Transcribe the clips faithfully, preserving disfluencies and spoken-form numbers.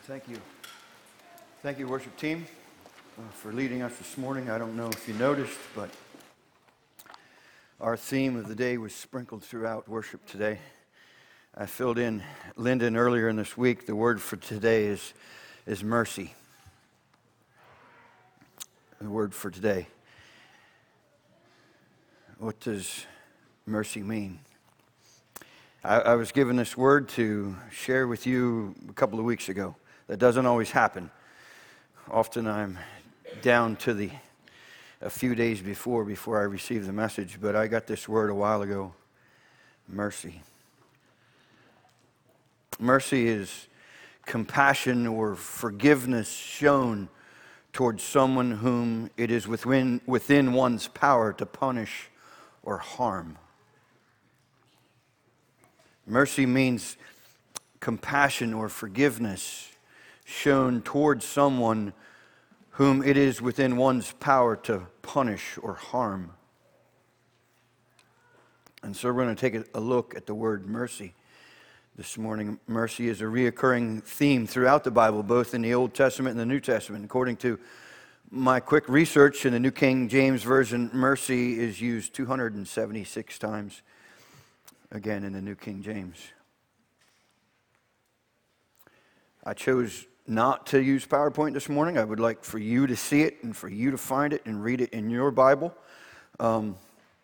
Thank you. Thank you, worship team, uh, for leading us this morning. I don't know if you noticed, but our theme of the day was sprinkled throughout worship today. I filled in Lyndon earlier in this week. The word for today is, is mercy. The word for today. What does mercy mean? I, I was given this word to share with you a couple of weeks ago. That doesn't always happen. Often I'm down to the a few days before before I receive the message, but I got this word a while ago. Mercy. Mercy is compassion or forgiveness shown towards someone whom it is within, within one's power to punish or harm. Mercy means compassion or forgiveness shown towards someone whom it is within one's power to punish or harm. And so we're going to take a look at the word mercy this morning. Mercy is a reoccurring theme throughout the Bible, both in the Old Testament and the New Testament. According to my quick research in the New King James Version, mercy is used two hundred seventy-six times, again in the New King James. I chose not to use PowerPoint this morning. I would like for you to see it and for you to find it and read it in your Bible. Um,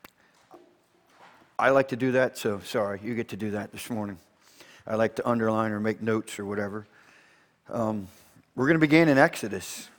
I like to do that, so sorry, you get to do that this morning. I like to underline or make notes or whatever. Um, we're going to begin in Exodus.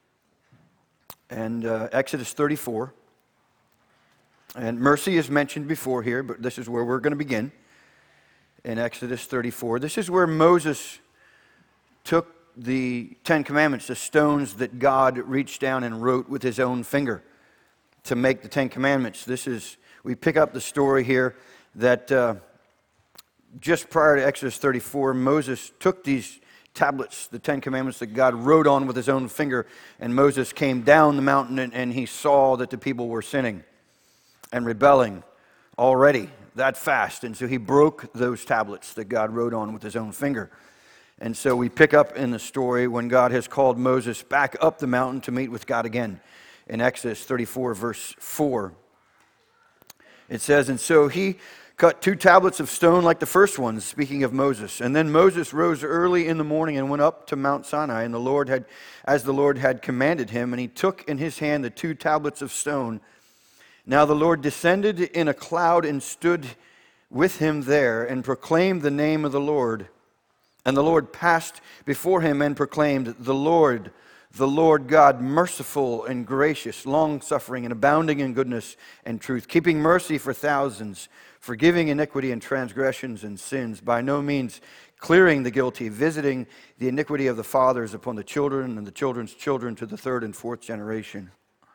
And uh, Exodus thirty-four. And mercy is mentioned before here, but this is where we're going to begin. In Exodus thirty-four. This is where Moses took the Ten Commandments, the stones that God reached down and wrote with his own finger to make the Ten Commandments. This is, we pick up the story here that uh, just prior to Exodus thirty-four, Moses took these tablets, the Ten Commandments that God wrote on with his own finger, and Moses came down the mountain and, and he saw that the people were sinning and rebelling already that fast. And so he broke those tablets that God wrote on with his own finger. And so we pick up in the story when God has called Moses back up the mountain to meet with God again. In Exodus thirty-four, verse four, it says, "And so he cut two tablets of stone like the first ones," speaking of Moses. "And then Moses rose early in the morning and went up to Mount Sinai, and the Lord had, as the Lord had commanded him, and he took in his hand the two tablets of stone. Now the Lord descended in a cloud and stood with him there, and proclaimed the name of the Lord. And the Lord passed before him and proclaimed, 'The Lord, the Lord God, merciful and gracious, long-suffering and abounding in goodness and truth, keeping mercy for thousands, forgiving iniquity and transgressions and sins, by no means clearing the guilty, visiting the iniquity of the fathers upon the children and the children's children to the third and fourth generation.'"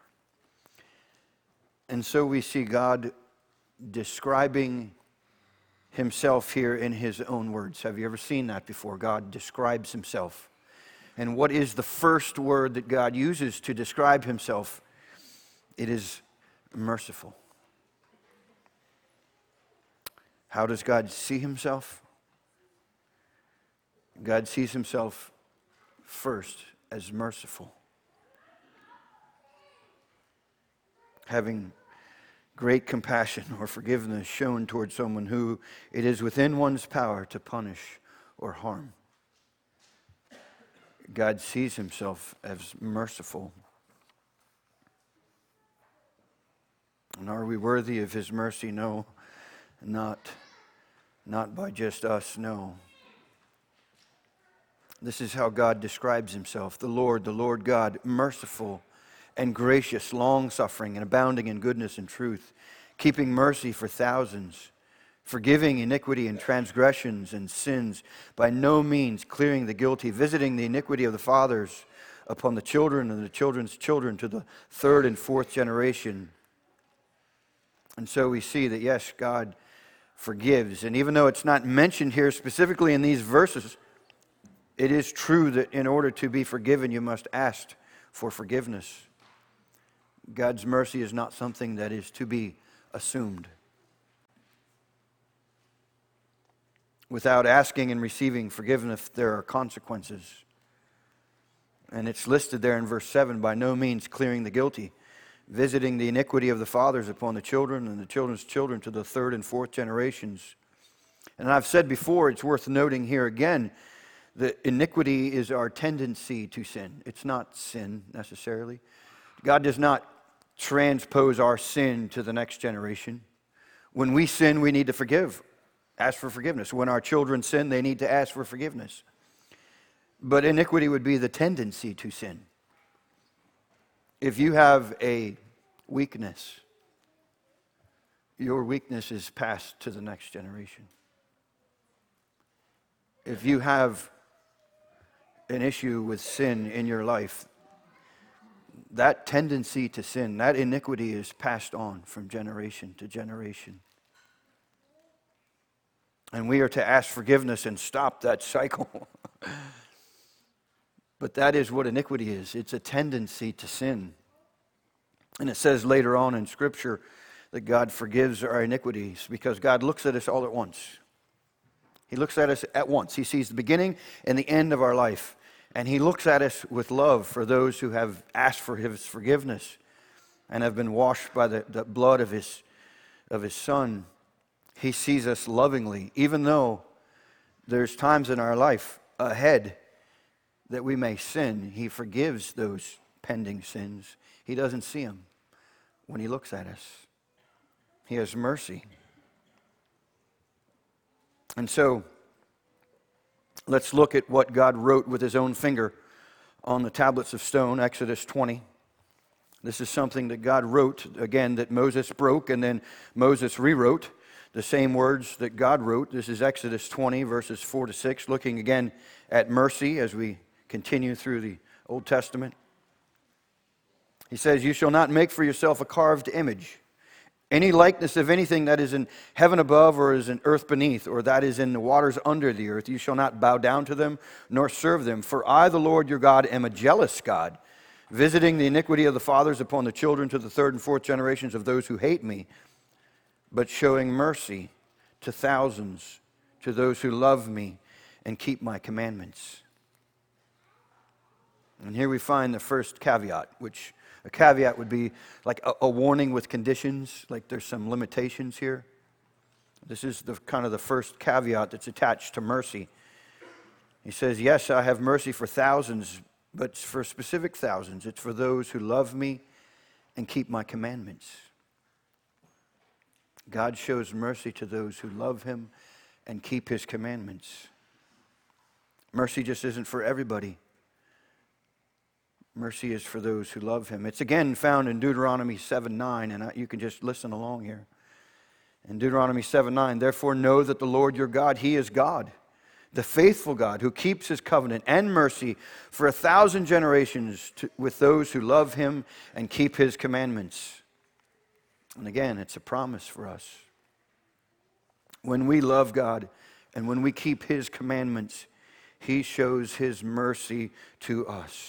And so we see God describing himself here in his own words. Have you ever seen that before? God describes himself. And what is the first word that God uses to describe himself? It is merciful. How does God see himself? God sees himself first as merciful, having great compassion or forgiveness shown towards someone who it is within one's power to punish or harm. God sees himself as merciful. And are we worthy of his mercy? No, not, not by just us, no. This is how God describes himself. The Lord, the Lord God, merciful and gracious, long-suffering and abounding in goodness and truth, keeping mercy for thousands, forgiving iniquity and transgressions and sins, by no means clearing the guilty, visiting the iniquity of the fathers upon the children and the children's children to the third and fourth generation. And so we see that, yes, God forgives. And even though it's not mentioned here specifically in these verses, it is true that in order to be forgiven, you must ask for forgiveness. God's mercy is not something that is to be assumed. Without asking and receiving forgiveness, there are consequences. And it's listed there in verse seven, by no means clearing the guilty, visiting the iniquity of the fathers upon the children and the children's children to the third and fourth generations. And I've said before, it's worth noting here again, that iniquity is our tendency to sin. It's not sin necessarily. God does not transpose our sin to the next generation. When we sin, we need to forgive, ask for forgiveness. When our children sin, they need to ask for forgiveness. But iniquity would be the tendency to sin. If you have a weakness, your weakness is passed to the next generation. If you have an issue with sin in your life, that tendency to sin, that iniquity is passed on from generation to generation. And we are to ask forgiveness and stop that cycle. But that is what iniquity is. It's a tendency to sin. And it says later on in Scripture that God forgives our iniquities because God looks at us all at once. He looks at us at once. He sees the beginning and the end of our life. And He looks at us with love for those who have asked for His forgiveness and have been washed by the, the blood of His, of His Son. He sees us lovingly, even though there's times in our life ahead that we may sin. He forgives those pending sins. He doesn't see them when He looks at us. He has mercy. And so, let's look at what God wrote with His own finger on the tablets of stone, Exodus twenty. This is something that God wrote, again, that Moses broke, and then Moses rewrote the same words that God wrote. This is Exodus twenty, verses four to six, looking again at mercy as we continue through the Old Testament. He says, "You shall not make for yourself a carved image, any likeness of anything that is in heaven above or is in earth beneath, or that is in the waters under the earth. You shall not bow down to them nor serve them. For I, the Lord your God, am a jealous God, visiting the iniquity of the fathers upon the children to the third and fourth generations of those who hate me, but showing mercy to thousands, to those who love me and keep my commandments." And here we find the first caveat, which a caveat would be like a, a warning with conditions, like there's some limitations here. This is the kind of the first caveat that's attached to mercy. He says, yes, I have mercy for thousands, but for specific thousands. It's for those who love me and keep my commandments. God shows mercy to those who love Him and keep His commandments. Mercy just isn't for everybody. Mercy is for those who love Him. It's again found in Deuteronomy seven nine, and you can just listen along here. In Deuteronomy seven nine, "Therefore know that the Lord your God, He is God, the faithful God, who keeps His covenant and mercy for a thousand generations to, with those who love Him and keep His commandments." And again, it's a promise for us. When we love God and when we keep His commandments, He shows His mercy to us.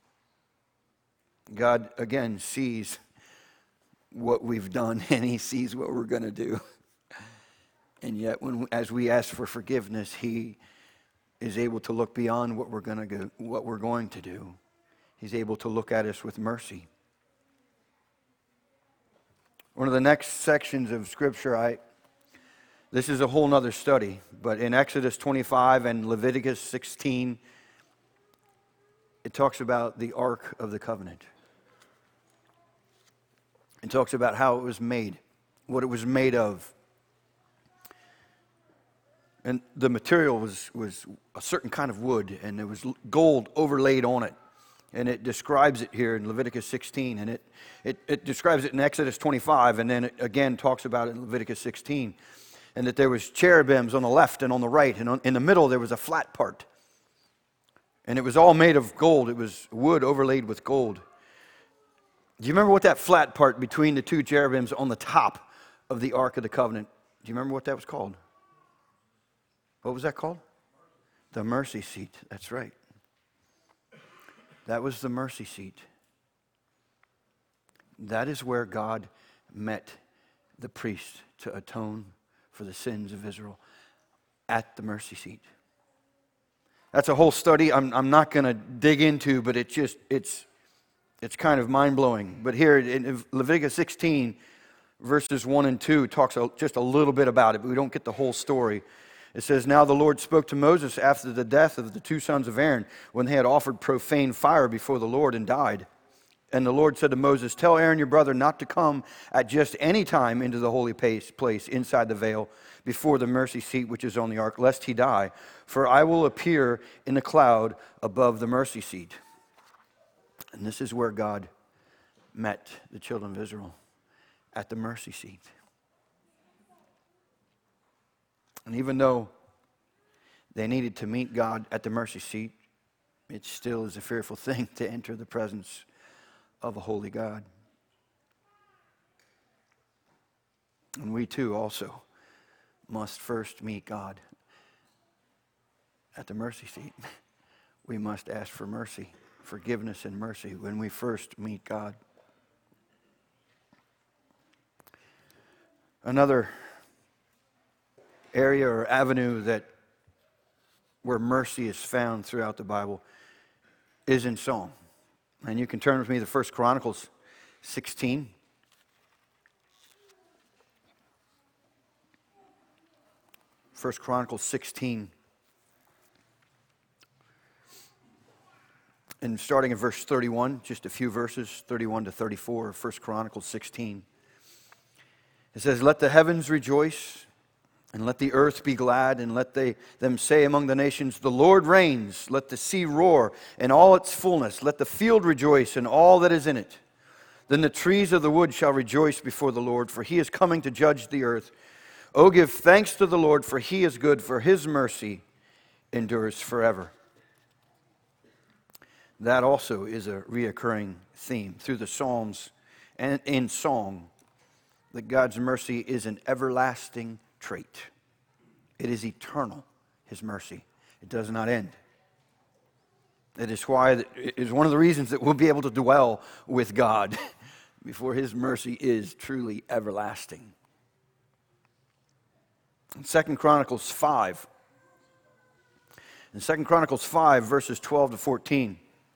God, again, sees what we've done, and He sees what we're going to do. And yet, when as we ask for forgiveness, He is able to look beyond what we're going to go, what we're going to do. He's able to look at us with mercy. One of the next sections of Scripture, I this is a whole nother study, but in Exodus twenty-five and Leviticus sixteen, it talks about the Ark of the Covenant. It talks about how it was made, what it was made of. And the material was, was a certain kind of wood, and there was gold overlaid on it. And it describes it here in Leviticus sixteen, and it, it, it describes it in Exodus twenty-five, and then it again talks about it in Leviticus sixteen. And that there was cherubims on the left and on the right, and on, in the middle there was a flat part. And it was all made of gold. It was wood overlaid with gold. Do you remember what that flat part between the two cherubims on the top of the Ark of the Covenant, do you remember what that was called? What was that called? The mercy seat. That's right. That was the mercy seat. That is where God met the priest to atone for the sins of Israel, at the mercy seat. That's a whole study I'm, I'm not going to dig into, but it just, it's, it's kind of mind-blowing. But here in Leviticus sixteen, verses one and two, talks just a little bit about it, but we don't get the whole story. It says, "Now the Lord spoke to Moses after the death of the two sons of Aaron, when they had offered profane fire before the Lord and died. And the Lord said to Moses, tell Aaron your brother not to come at just any time into the holy place inside the veil before the mercy seat which is on the ark, lest he die. For I will appear in the cloud above the mercy seat." And this is where God met the children of Israel, at the mercy seat. And even though they needed to meet God at the mercy seat, it still is a fearful thing to enter the presence of a holy God. And we too also must first meet God at the mercy seat. We must ask for mercy, forgiveness and mercy when we first meet God. Another area or avenue that where mercy is found throughout the Bible is in song. And you can turn with me to First Chronicles sixteen. First Chronicles sixteen. And starting in verse thirty-one, just a few verses, thirty-one to thirty-four of First Chronicles sixteen. It says, "Let the heavens rejoice, and let the earth be glad, and let they them say among the nations, the Lord reigns. Let the sea roar in all its fullness. Let the field rejoice and all that is in it. Then the trees of the wood shall rejoice before the Lord, for he is coming to judge the earth. O give thanks to the Lord, for he is good, for his mercy endures forever." That also is a reoccurring theme through the Psalms and in song, that God's mercy is an everlasting trait. It is eternal, his mercy. It does not end. It is why it is one of the reasons that we'll be able to dwell with God before his mercy is truly everlasting. In Second Chronicles five, in Second Chronicles five, verses twelve to fourteen,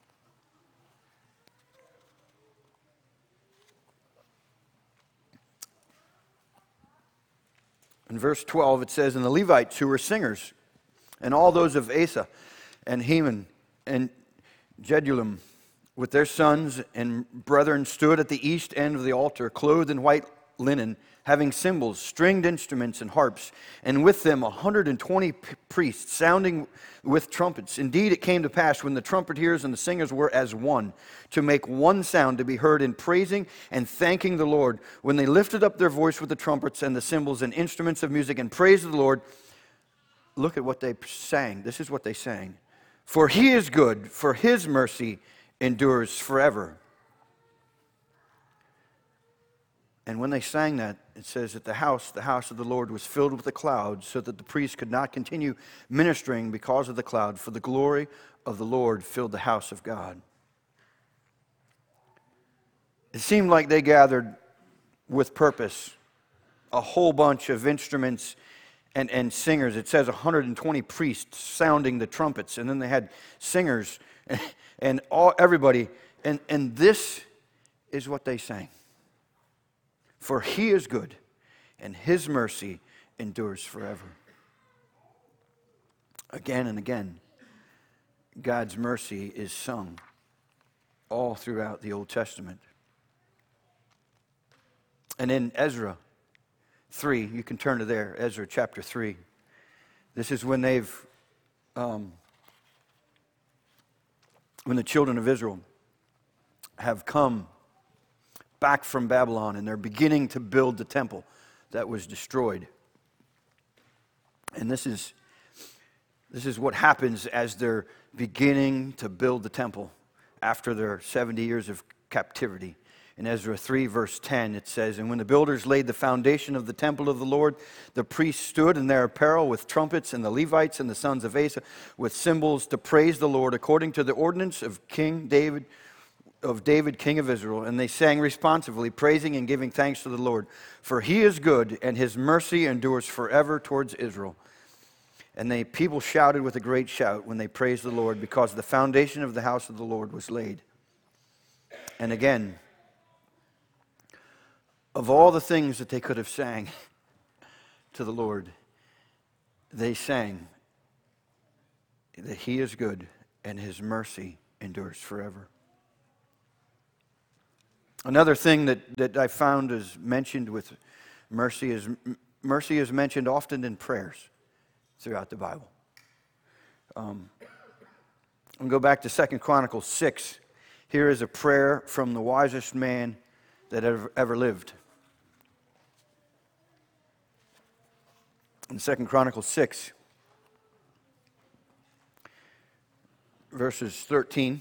in verse twelve, it says, "And the Levites who were singers, and all those of Asa, and Heman, and Jeduthun, with their sons and brethren, stood at the east end of the altar, clothed in white linen, having cymbals, stringed instruments, and harps, and with them a hundred and twenty priests, sounding with trumpets. Indeed, it came to pass, when the trumpeters and the singers were as one, to make one sound to be heard in praising and thanking the Lord, when they lifted up their voice with the trumpets and the cymbals and instruments of music and praised the Lord." Look at what they sang. This is what they sang. "For he is good, for his mercy endures forever." And when they sang that, it says that the house, the house of the Lord, was filled with a cloud, so that the priests could not continue ministering because of the cloud, for the glory of the Lord filled the house of God. It seemed like they gathered with purpose, a whole bunch of instruments and, and singers. It says one hundred twenty priests sounding the trumpets, and then they had singers and, and all everybody. And, and this is what they sang. "For he is good, and his mercy endures forever." Again and again, God's mercy is sung all throughout the Old Testament. And in Ezra three, you can turn to there, Ezra chapter three. This is when they've, um, when the children of Israel have come back from Babylon, and they're beginning to build the temple that was destroyed. And this is this is what happens as they're beginning to build the temple after their seventy years of captivity. In Ezra three, verse ten, it says, "And when the builders laid the foundation of the temple of the Lord, the priests stood in their apparel with trumpets, and the Levites and the sons of Asa with cymbals, to praise the Lord according to the ordinance of King David, of David, king of Israel. And they sang responsively, praising and giving thanks to the Lord. For he is good, and his mercy endures forever towards Israel. And they people shouted with a great shout when they praised the Lord, because the foundation of the house of the Lord was laid. And again, of all the things that they could have sang to the Lord, they sang that He is good and His mercy endures forever. Another thing that, that I found is mentioned with mercy is mercy is mentioned often in prayers throughout the Bible. Um, I'll go back to Second Chronicles six. Here is a prayer from the wisest man that ever, ever lived. In Second Chronicles six, verses thirteen,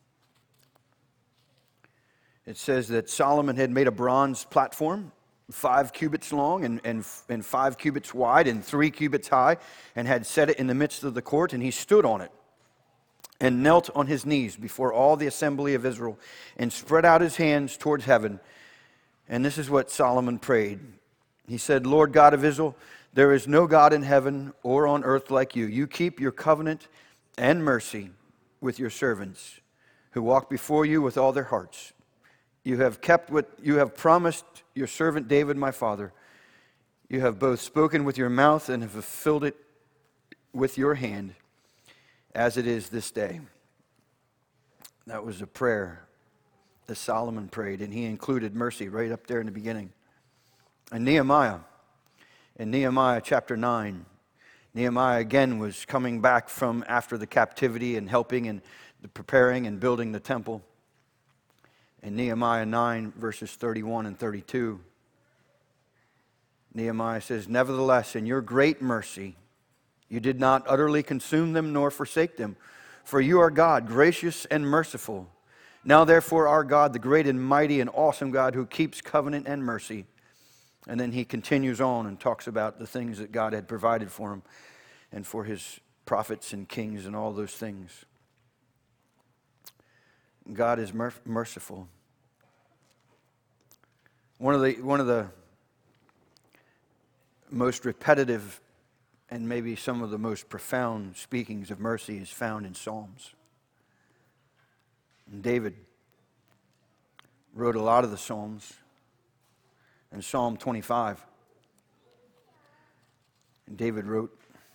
it says that Solomon had made a bronze platform, five cubits long and, and, and five cubits wide and three cubits high, and had set it in the midst of the court, and he stood on it and knelt on his knees before all the assembly of Israel and spread out his hands towards heaven. And this is what Solomon prayed. He said, Lord God of Israel, there is no God in heaven or on earth like you. You keep your covenant and mercy with your servants who walk before you with all their hearts. You have kept what you have promised your servant David, my father. You have both spoken with your mouth and have fulfilled it with your hand, as it is this day. That was a prayer that Solomon prayed, and he included mercy right up there in the beginning. And Nehemiah, in Nehemiah chapter nine, Nehemiah again was coming back from after the captivity and helping and preparing and building the temple. In Nehemiah nine, verses thirty-one and thirty-two, Nehemiah says, nevertheless, in your great mercy, you did not utterly consume them nor forsake them, for you are God, gracious and merciful. Now therefore, our God, the great and mighty and awesome God who keeps covenant and mercy. And then he continues on and talks about the things that God had provided for him and for his prophets and kings and all those things. God is mer- merciful. One of the one of the most repetitive and maybe some of the most profound speakings of mercy is found in Psalms. And David wrote a lot of the Psalms. In Psalm twenty-five, and David wrote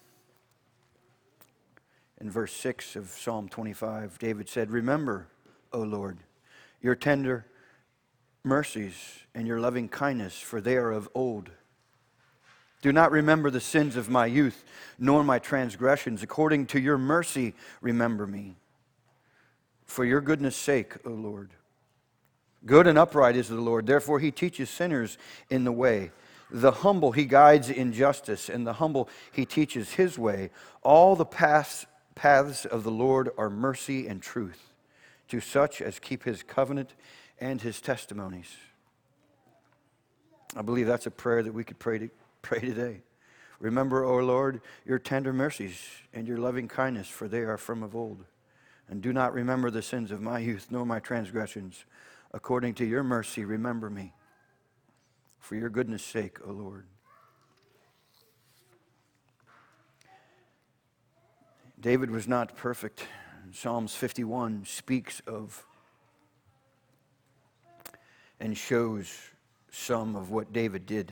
in verse six of Psalm twenty-five, David said, remember, O Lord, your tender mercies and your loving kindness, for they are of old. Do not remember the sins of my youth, nor my transgressions. According to your mercy, remember me. For your goodness' sake, O Lord. Good and upright is the Lord, therefore he teaches sinners in the way. The humble he guides in justice, and the humble he teaches his way. All the paths, paths of the Lord are mercy and truth, to such as keep his covenant and his testimonies. I believe that's a prayer that we could pray, to, pray today. Remember, O Lord, your tender mercies and your loving kindness, for they are from of old. And do not remember the sins of my youth, nor my transgressions. According to your mercy, remember me. For your goodness' sake, O Lord. David was not perfect. Psalms fifty-one speaks of and shows some of what David did.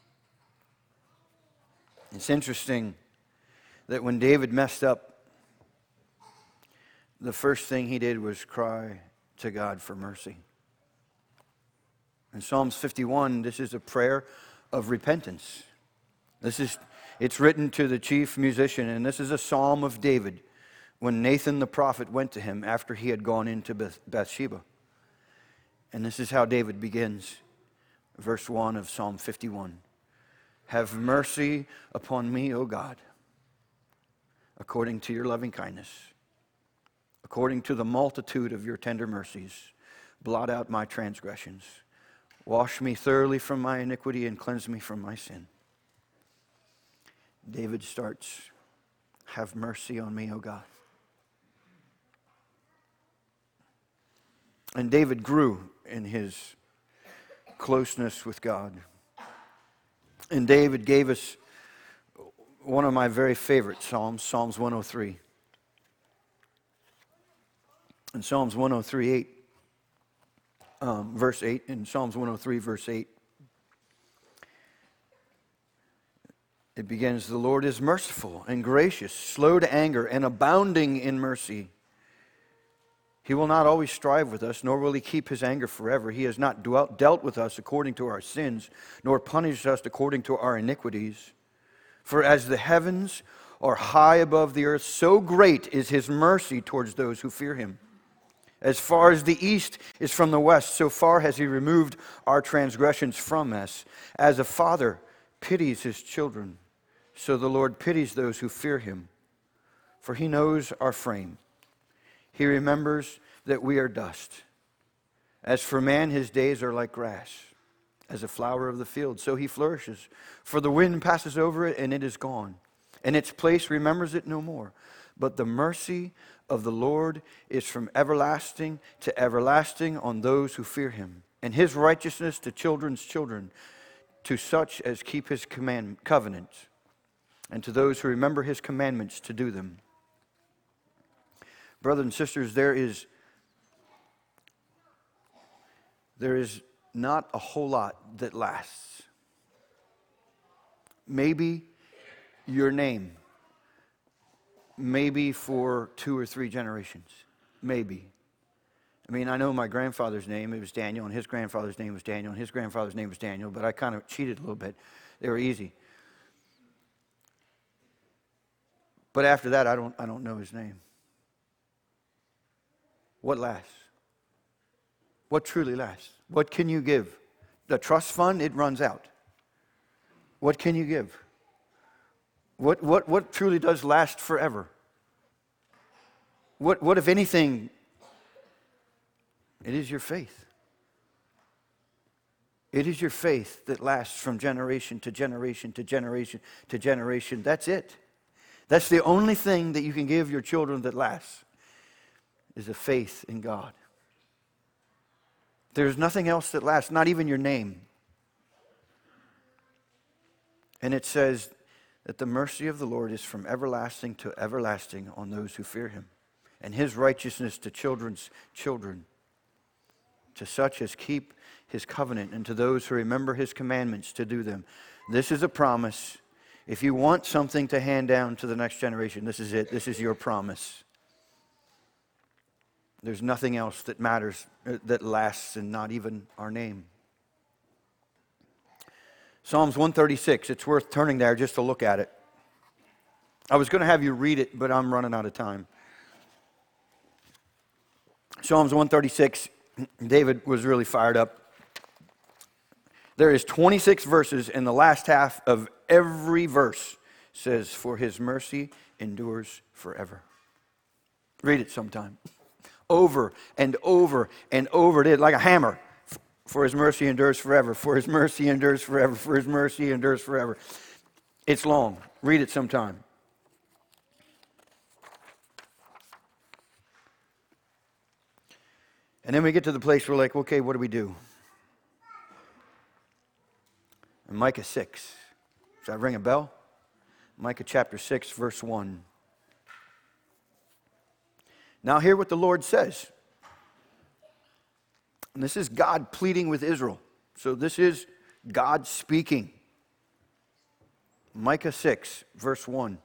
It's interesting that when David messed up, the first thing he did was cry to God for mercy. In Psalms fifty-one, this is a prayer of repentance. This is, it's written to the chief musician, and this is a psalm of David when Nathan the prophet went to him after he had gone into Beth- Bathsheba. And this is how David begins, verse one of Psalm fifty-one. Have mercy upon me, O God, according to your loving kindness, according to the multitude of your tender mercies. Blot out my transgressions. Wash me thoroughly from my iniquity and cleanse me from my sin. David starts, have mercy on me, O God. And David grew in his closeness with God. And David gave us one of my very favorite Psalms, Psalms one oh three. In Psalms one oh three, eight, um, verse eight, in Psalms one oh three, verse eight, it begins, "The Lord is merciful and gracious, slow to anger, and abounding in mercy. He will not always strive with us, nor will he keep his anger forever. He has not dwelt, dealt with us according to our sins, nor punished us according to our iniquities. For as the heavens are high above the earth, so great is his mercy towards those who fear him. As far as the east is from the west, so far has he removed our transgressions from us. As a father pities his children, so the Lord pities those who fear him. For he knows our frame. He remembers that we are dust. As for man, his days are like grass, as a flower of the field, so he flourishes. For the wind passes over it, and it is gone, and its place remembers it no more. But the mercy of the Lord is from everlasting to everlasting on those who fear him, and his righteousness to children's children, to such as keep his command, covenant, and to those who remember his commandments to do them." Brothers and sisters, there is, there is not a whole lot that lasts. Maybe your name, maybe for two or three generations, maybe. I mean, I know my grandfather's name, it was Daniel, and his grandfather's name was Daniel, and his grandfather's name was Daniel, but I kind of cheated a little bit. They were easy. But after that, I don't, I don't know his name. What lasts? What truly lasts? What can you give? The trust fund, it runs out. What can you give? What, what, what truly does last forever? What, what, if anything, it is your faith. It is your faith that lasts from generation to generation to generation to generation. That's it. That's the only thing that you can give your children that lasts, is a faith in God. There's nothing else that lasts, not even your name. And it says that the mercy of the Lord is from everlasting to everlasting on those who fear him, and his righteousness to children's children, to such as keep his covenant, and to those who remember his commandments to do them. This is a promise. If you want something to hand down to the next generation, this is it. This is your promise. There's nothing else that matters, that lasts, and not even our name. Psalms one thirty-six, it's worth turning there just to look at it. I was going to have you read it, but I'm running out of time. Psalms one thirty-six, David was really fired up. There is twenty-six verses, and the last half of every verse says, "For his mercy endures forever." Read it sometime. Over and over and over it is, like a hammer. For his mercy endures forever. For his mercy endures forever. For his mercy endures forever. It's long. Read it sometime. And then we get to the place where we're like, okay, what do we do? And Micah six. Does that ring a bell? Micah chapter six, verse one. Now hear what the Lord says. And this is God pleading with Israel. So this is God speaking. Micah six, verse one.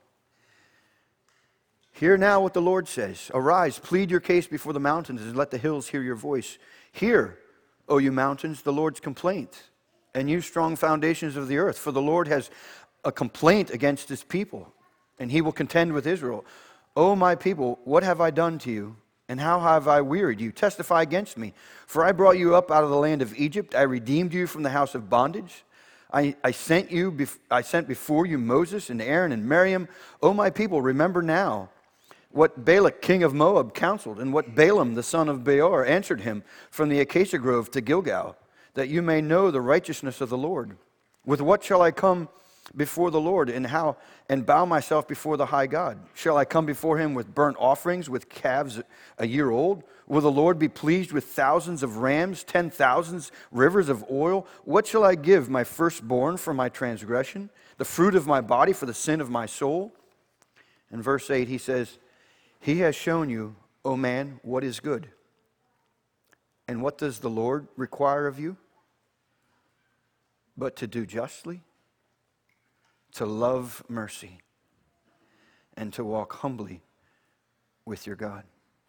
Hear now what the Lord says. Arise, plead your case before the mountains, and let the hills hear your voice. Hear, O you mountains, the Lord's complaint, and you strong foundations of the earth. For the Lord has a complaint against his people, and he will contend with Israel. O my people, what have I done to you? And how have I wearied you? Testify against me. For I brought you up out of the land of Egypt. I redeemed you from the house of bondage. I, I sent you. Bef- I sent before you Moses and Aaron and Miriam. O my people, remember now what Balak king of Moab counseled, and what Balaam the son of Beor answered him from the acacia grove to Gilgal, that you may know the righteousness of the Lord. With what shall I come before the Lord, and how and bow myself before the high God? Shall I come before him with burnt offerings, with calves a year old? Will the Lord be pleased with thousands of rams, ten thousands rivers of oil? What shall I give my firstborn for my transgression, the fruit of my body for the sin of my soul. In verse eight, he says, he has shown you, O man, what is good. And what does the Lord require of you? But to do justly, to love mercy, and to walk humbly with your God.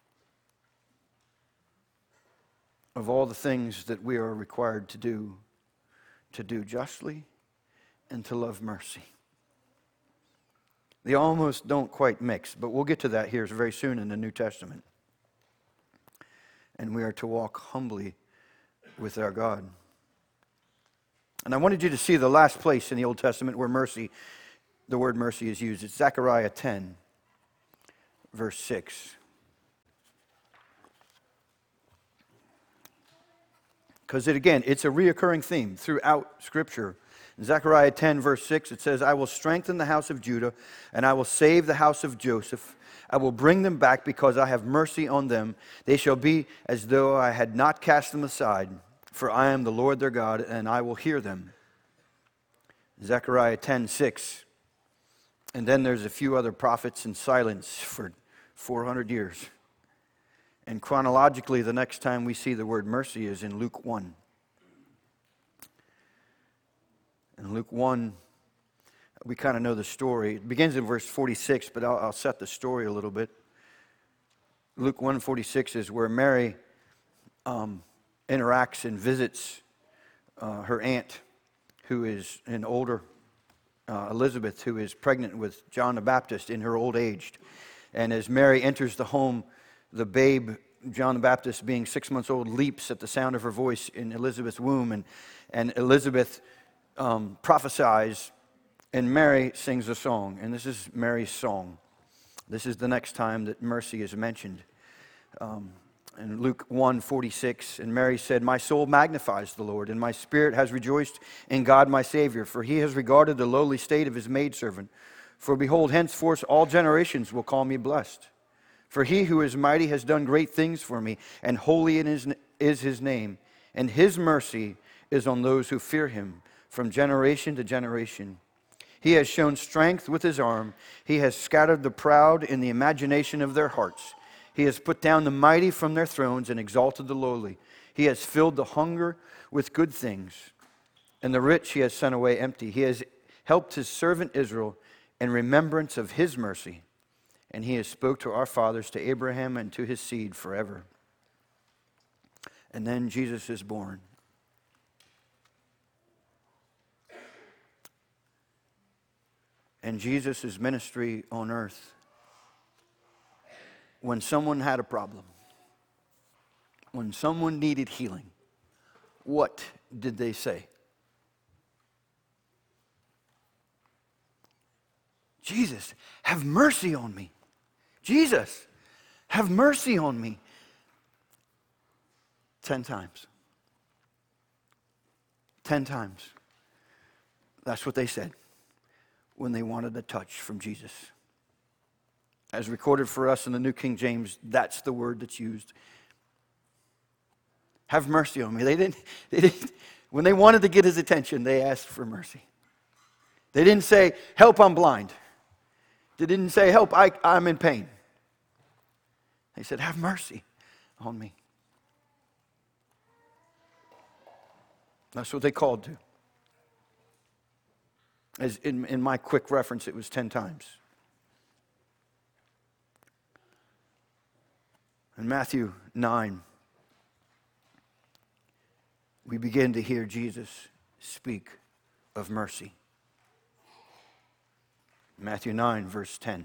Of all the things that we are required to do, to do justly and to love mercy. They almost don't quite mix, but we'll get to that here very soon in the New Testament. And we are to walk humbly with our God. And I wanted you to see the last place in the Old Testament where mercy, the word mercy is used. It's Zechariah ten, verse six. Because it, again, it's a reoccurring theme throughout Scripture. In Zechariah ten, verse six, it says, I will strengthen the house of Judah, and I will save the house of Joseph. I will bring them back because I have mercy on them. They shall be as though I had not cast them aside, for I am the Lord their God, and I will hear them. Zechariah ten, six. And then there's a few other prophets in silence for four hundred years. And chronologically, the next time we see the word mercy is in Luke one. In Luke one, we kind of know the story. It begins in verse forty-six, but I'll, I'll set the story a little bit. Luke one forty-six is where Mary um, interacts and visits uh, her aunt, who is an older, uh, Elizabeth, who is pregnant with John the Baptist in her old age. And as Mary enters the home, the babe, John the Baptist, being six months old, leaps at the sound of her voice in Elizabeth's womb. And, and Elizabeth um, prophesies, and Mary sings a song. And this is Mary's song. This is the next time that mercy is mentioned. Um, in Luke one forty-six, and Mary said, my soul magnifies the Lord, and my spirit has rejoiced in God my Savior, for he has regarded the lowly state of his maidservant. For behold, henceforth all generations will call me blessed. For he who is mighty has done great things for me, and holy is his name, and his mercy is on those who fear him from generation to generation. He has shown strength with his arm. He has scattered the proud in the imagination of their hearts. He has put down the mighty from their thrones and exalted the lowly. He has filled the hunger with good things, and the rich he has sent away empty. He has helped his servant Israel in remembrance of his mercy. And he has spoke to our fathers, to Abraham, and to his seed forever. And then Jesus is born. And Jesus' ministry on earth, when someone had a problem, when someone needed healing, what did they say? Jesus, have mercy on me. Jesus, have mercy on me. Ten times. Ten times. That's what they said when they wanted a touch from Jesus. As recorded for us in the New King James, that's the word that's used. Have mercy on me. They didn't, they didn't, when they wanted to get his attention, they asked for mercy. They didn't say, help, I'm blind. They didn't say, help, I, I'm in pain. They said, have mercy on me. That's what they called to. As in, in my quick reference, it was ten times. In Matthew nine, we begin to hear Jesus speak of mercy. Matthew nine, verse ten.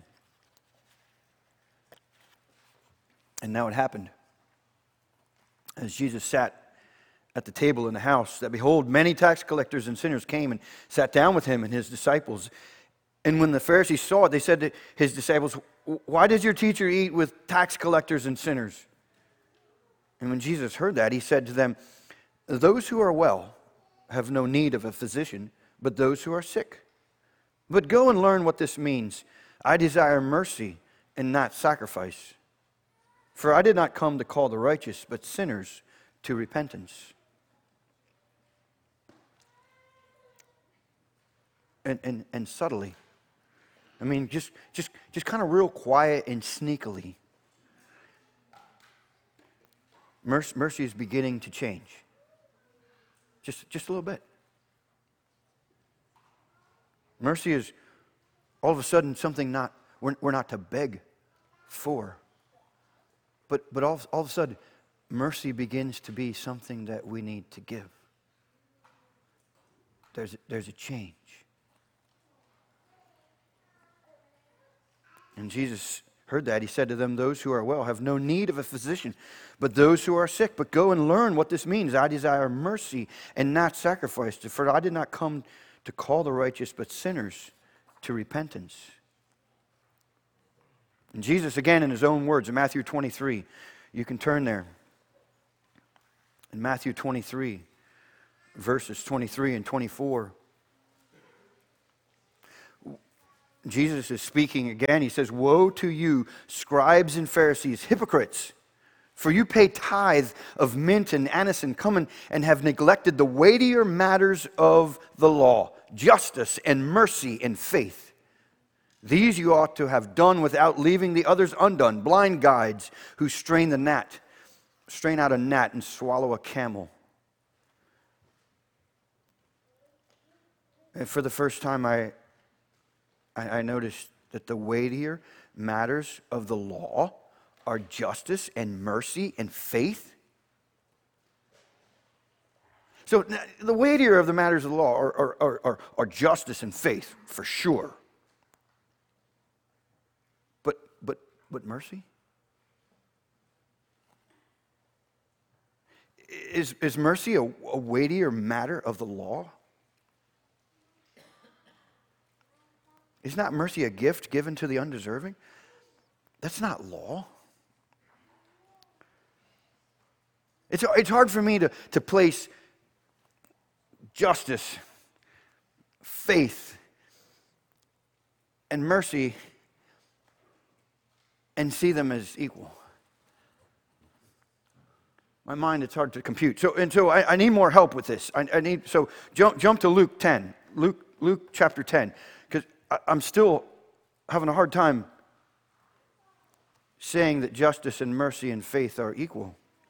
And now it happened, as Jesus sat at the table in the house, that behold, many tax collectors and sinners came and sat down with him and his disciples. And when the Pharisees saw it, they said to his disciples, why does your teacher eat with tax collectors and sinners? And when Jesus heard that, he said to them, those who are well have no need of a physician, but those who are sick. But go and learn what this means. I desire mercy and not sacrifice. For I did not come to call the righteous, but sinners to repentance. and, and, and subtly. I mean, just, just, just kind of real quiet and sneakily. Mercy, mercy is beginning to change. Just, just a little bit. Mercy is all of a sudden something not we're, we're not to beg for. But, but all, all of a sudden, mercy begins to be something that we need to give. There's, there's a change. And Jesus heard that. He said to them, those who are well have no need of a physician, but those who are sick. But go and learn what this means. I desire mercy and not sacrifice. For I did not come to call the righteous, but sinners to repentance. And Jesus, again, in his own words, in Matthew twenty-three, you can turn there. In Matthew twenty-three, verses twenty-three and twenty-four, Jesus is speaking again. He says, woe to you, scribes and Pharisees, hypocrites! For you pay tithe of mint and anise and cumin, and have neglected the weightier matters of the law, justice and mercy and faith. These you ought to have done without leaving the others undone. Blind guides who strain the gnat, strain out a gnat and swallow a camel. And for the first time, I, I, I noticed that the weightier matters of the law are justice and mercy and faith. So the weightier of the matters of the law are, are, are, are, are justice and faith, for sure. But, but, but mercy? Is, is mercy a, a weightier matter of the law? Is not mercy a gift given to the undeserving? That's not law. It's, it's hard for me to, to place justice, faith, and mercy and see them as equal. My mind, it's hard to compute. So, and so I, I need more help with this. I, I need so jump jump to Luke ten, Luke Luke chapter ten, because I'm still having a hard time saying that justice and mercy and faith are equal.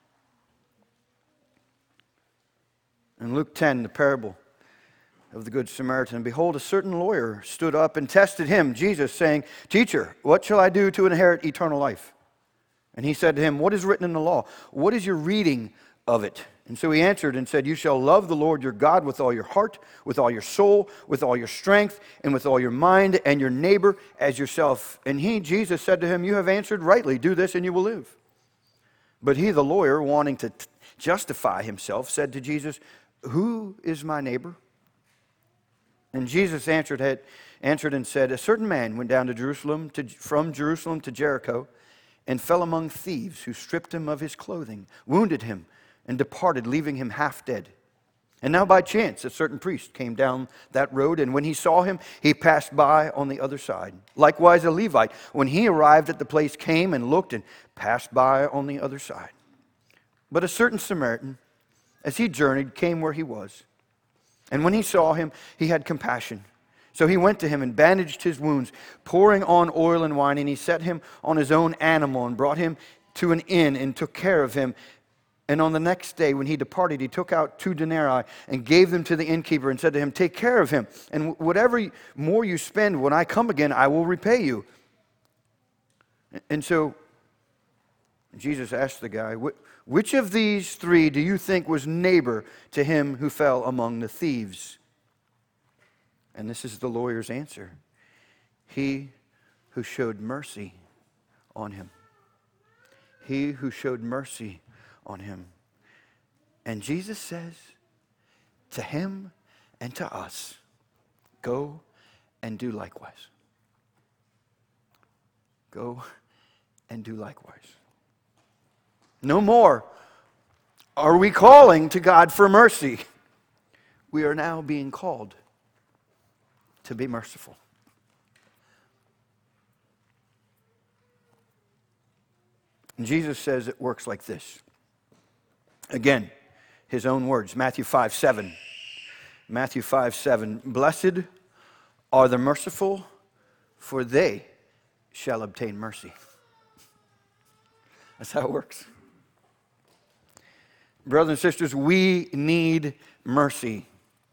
In Luke ten, the parable of the Good Samaritan, behold, a certain lawyer stood up and tested him, Jesus, saying, Teacher, what shall I do to inherit eternal life? And he said to him, what is written in the law? What is your reading of it? And so he answered and said, you shall love the Lord your God with all your heart, with all your soul, with all your strength, and with all your mind, and your neighbor as yourself. And he, Jesus, said to him, you have answered rightly. Do this and you will live. But he, the lawyer, wanting to t- justify himself, said to Jesus, who is my neighbor? And Jesus answered, had, answered and said, a certain man went down to Jerusalem, to, from Jerusalem to Jericho, and fell among thieves who stripped him of his clothing, wounded him, and departed, leaving him half dead. And now by chance a certain priest came down that road, and when he saw him, he passed by on the other side. Likewise a Levite, when he arrived at the place, came and looked and passed by on the other side. But a certain Samaritan, as he journeyed, came where he was. And when he saw him, he had compassion. So he went to him and bandaged his wounds, pouring on oil and wine, and he set him on his own animal and brought him to an inn and took care of him. And on the next day, when he departed, he took out two denarii and gave them to the innkeeper and said to him, take care of him, and whatever more you spend, when I come again, I will repay you. And so Jesus asked the guy, which of these three do you think was neighbor to him who fell among the thieves? And this is the lawyer's answer. He who showed mercy on him. He who showed mercy on him. And Jesus says to him and to us, go and do likewise. Go and do likewise. No more are we calling to God for mercy. We are now being called to be merciful. And Jesus says it works like this. Again, his own words, Matthew five seven. Matthew five seven. Blessed are the merciful, for they shall obtain mercy. That's how it works. Brothers and sisters, we need mercy.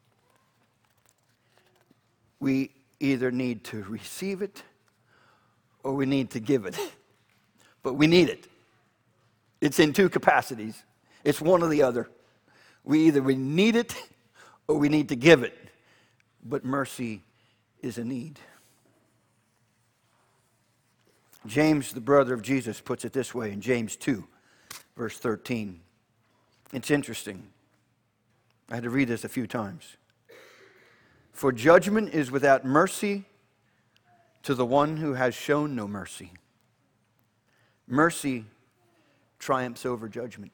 We either need to receive it or we need to give it. But we need it. It's in two capacities. It's one or the other. We either we need it or we need to give it. But mercy is a need. James, the brother of Jesus, puts it this way in James two, verse thirteen. It's interesting. I had to read this a few times. For judgment is without mercy to the one who has shown no mercy. Mercy triumphs over judgment.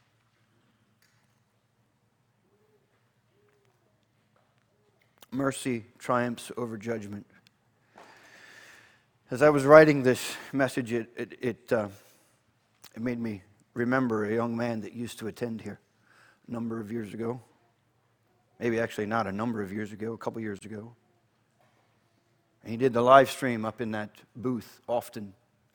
Mercy triumphs over judgment. As I was writing this message, it it it, uh, it made me remember a young man that used to attend here a number of years ago. Maybe actually not a number of years ago, a couple years ago. And he did the live stream up in that booth often.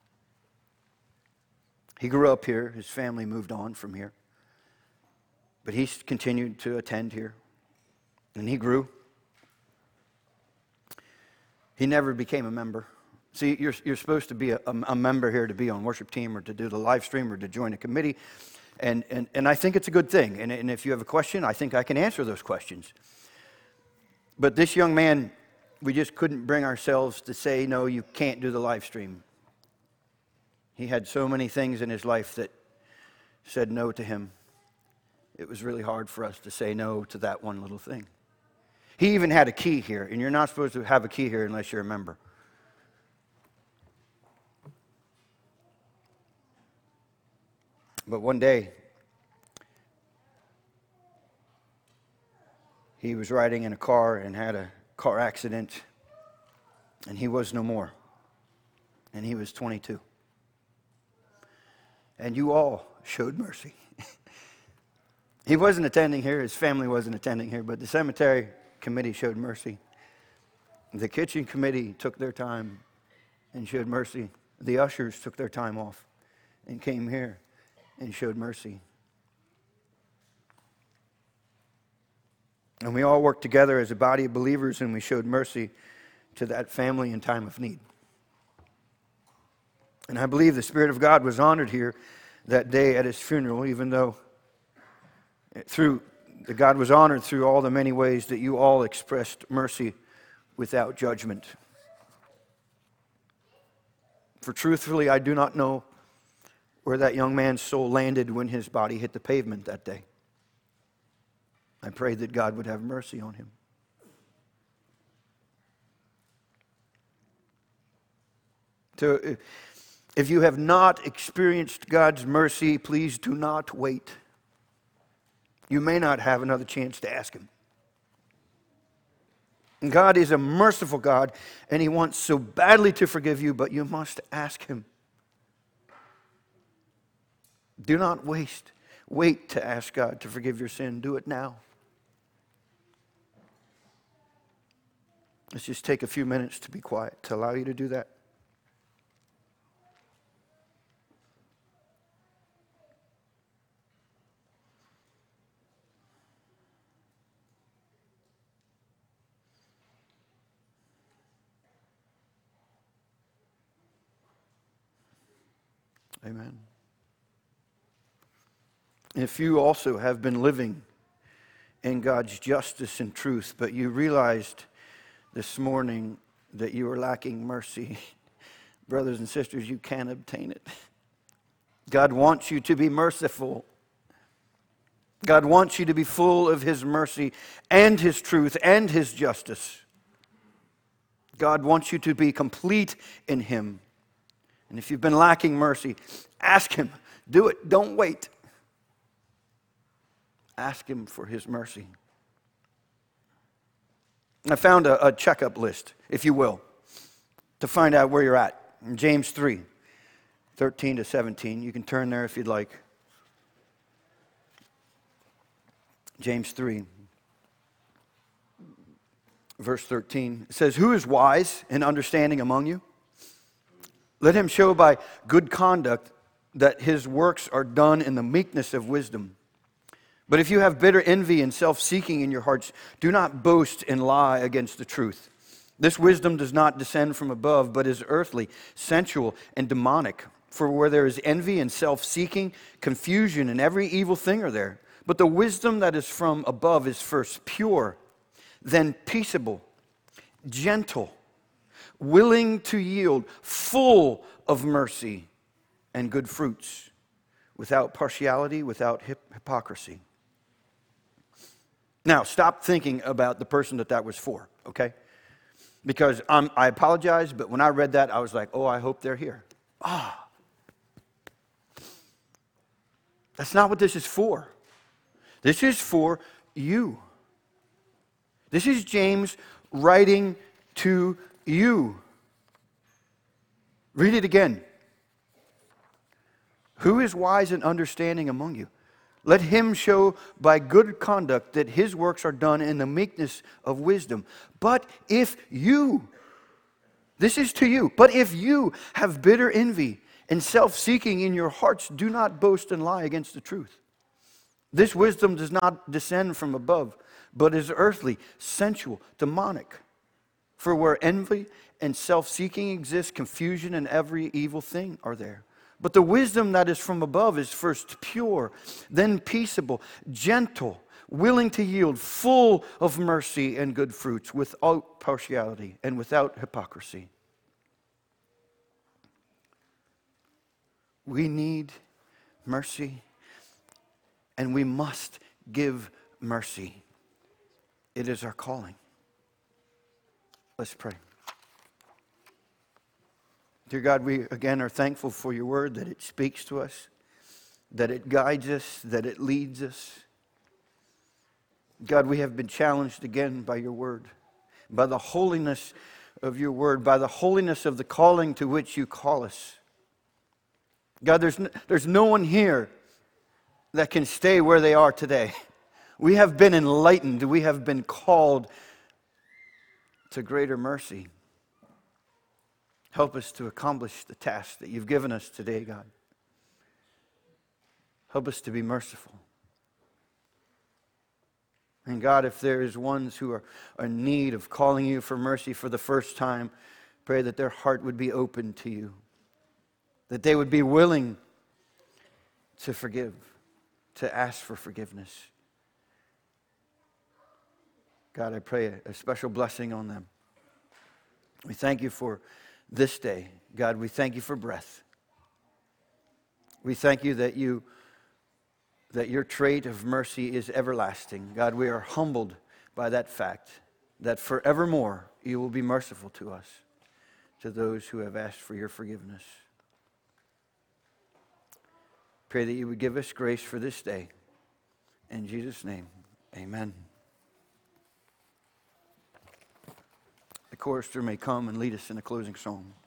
He grew up here. His family moved on from here. But he continued to attend here. And he grew. He never became a member. See, you're, you're supposed to be a, a member here to be on worship team or to do the live stream or to join a committee. And, and, and I think it's a good thing. And, and if you have a question, I think I can answer those questions. But this young man, we just couldn't bring ourselves to say, no, you can't do the live stream. He had so many things in his life that said no to him. It was really hard for us to say no to that one little thing. He even had a key here, and you're not supposed to have a key here unless you're a member. But one day, he was riding in a car and had a car accident, and he was no more. And he was twenty-two. And you all showed mercy. He wasn't attending here, his family wasn't attending here, but the cemetery committee showed mercy. The kitchen committee took their time and showed mercy. The ushers took their time off and came here and showed mercy. And we all worked together as a body of believers, and we showed mercy to that family in time of need. And I believe the Spirit of God was honored here that day at his funeral, even though through God was honored through all the many ways that you all expressed mercy without judgment. For truthfully, I do not know where that young man's soul landed when his body hit the pavement that day. I prayed that God would have mercy on him. So if you have not experienced God's mercy, please do not wait. You may not have another chance to ask him. And God is a merciful God, and he wants so badly to forgive you, but you must ask him. Do not waste. Wait to ask God to forgive your sin. Do it now. Let's just take a few minutes to be quiet, to allow you to do that. Amen. If you also have been living in God's justice and truth, but you realized this morning that you are lacking mercy, brothers and sisters, you can obtain it. God wants you to be merciful. God wants you to be full of his mercy and his truth and his justice. God wants you to be complete in him. And if you've been lacking mercy, ask him. Do it. Don't wait. Ask him for his mercy. I found a, a checkup list, if you will, to find out where you're at. In James three, thirteen to seventeen. You can turn there if you'd like. James three, verse thirteen. It says, "Who is wise and understanding among you? Let him show by good conduct that his works are done in the meekness of wisdom. But if you have bitter envy and self-seeking in your hearts, do not boast and lie against the truth. This wisdom does not descend from above, but is earthly, sensual, and demonic. For where there is envy and self-seeking, confusion and every evil thing are there. But the wisdom that is from above is first pure, then peaceable, gentle, willing to yield, full of mercy and good fruits, without partiality, without hip- hypocrisy." Now, stop thinking about the person that that was for, okay? Because um, I apologize, but when I read that, I was like, oh, I hope they're here. Ah. That's not what this is for. This is for you. This is James writing to you. Read it again. "Who is wise and understanding among you? Let him show by good conduct that his works are done in the meekness of wisdom. But if you," this is to you, "but if you have bitter envy and self-seeking in your hearts, do not boast and lie against the truth. This wisdom does not descend from above, but is earthly, sensual, demonic. For where envy and self-seeking exist, confusion and every evil thing are there. But the wisdom that is from above is first pure, then peaceable, gentle, willing to yield, full of mercy and good fruits, without partiality and without hypocrisy." We need mercy, and we must give mercy. It is our calling. Let's pray. Dear God, we again are thankful for your word, that it speaks to us, that it guides us, that it leads us. God, we have been challenged again by your word, by the holiness of your word, by the holiness of the calling to which you call us. God, there's no, there's no one here that can stay where they are today. We have been enlightened. We have been called to greater mercy. Help us to accomplish the task that you've given us today, God. Help us to be merciful. And God, if there is ones who are, are in need of calling you for mercy for the first time, pray that their heart would be open to you, that they would be willing to forgive, to ask for forgiveness. God, I pray a, a special blessing on them. We thank you for this day. God, we thank you for breath. We thank you that you that your trait of mercy is everlasting. God, we are humbled by that fact, that forevermore you will be merciful to us, to those who have asked for your forgiveness. Pray that you would give us grace for this day. In Jesus' name, amen. The chorister may come and lead us in a closing song.